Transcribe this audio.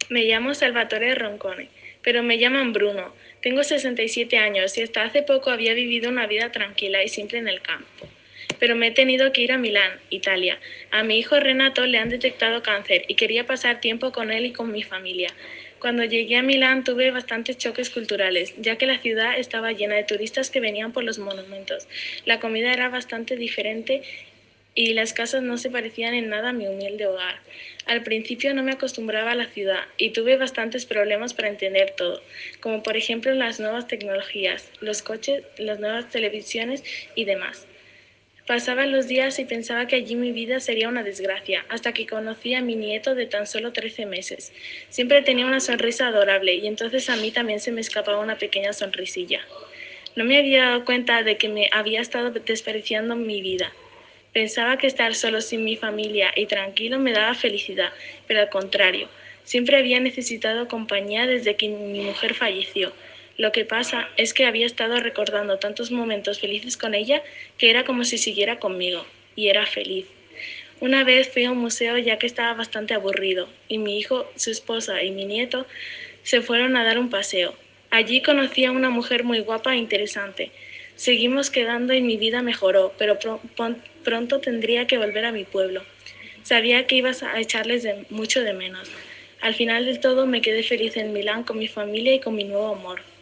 Me llamo Salvatore Roncone, pero me llaman Bruno. Tengo 67 años y hasta hace poco había vivido una vida tranquila y simple en el campo. Pero me he tenido que ir a Milán, Italia. A mi hijo Renato le han detectado cáncer y quería pasar tiempo con él y con mi familia. Cuando llegué a Milán tuve bastantes choques culturales, ya que la ciudad estaba llena de turistas que venían por los monumentos. La comida era bastante diferente y las casas no se parecían en nada a mi humilde hogar. Al principio no me acostumbraba a la ciudad y tuve bastantes problemas para entender todo, como por ejemplo las nuevas tecnologías, los coches, las nuevas televisiones y demás. Pasaban los días y pensaba que allí mi vida sería una desgracia, hasta que conocí a mi nieto de tan solo 13 meses. Siempre tenía una sonrisa adorable y entonces a mí también se me escapaba una pequeña sonrisilla. No me había dado cuenta de que me había estado desperdiciando mi vida. Pensaba que estar solo sin mi familia y tranquilo me daba felicidad, pero al contrario, siempre había necesitado compañía desde que mi mujer falleció. Lo que pasa es que había estado recordando tantos momentos felices con ella que era como si siguiera conmigo, y era feliz. Una vez fui a un museo ya que estaba bastante aburrido, y mi hijo, su esposa y mi nieto se fueron a dar un paseo. Allí conocí a una mujer muy guapa e interesante. Seguimos quedando y mi vida mejoró, pero pronto tendría que volver a mi pueblo. Sabía que ibas a echarles mucho de menos. Al final del todo me quedé feliz en Milán con mi familia y con mi nuevo amor.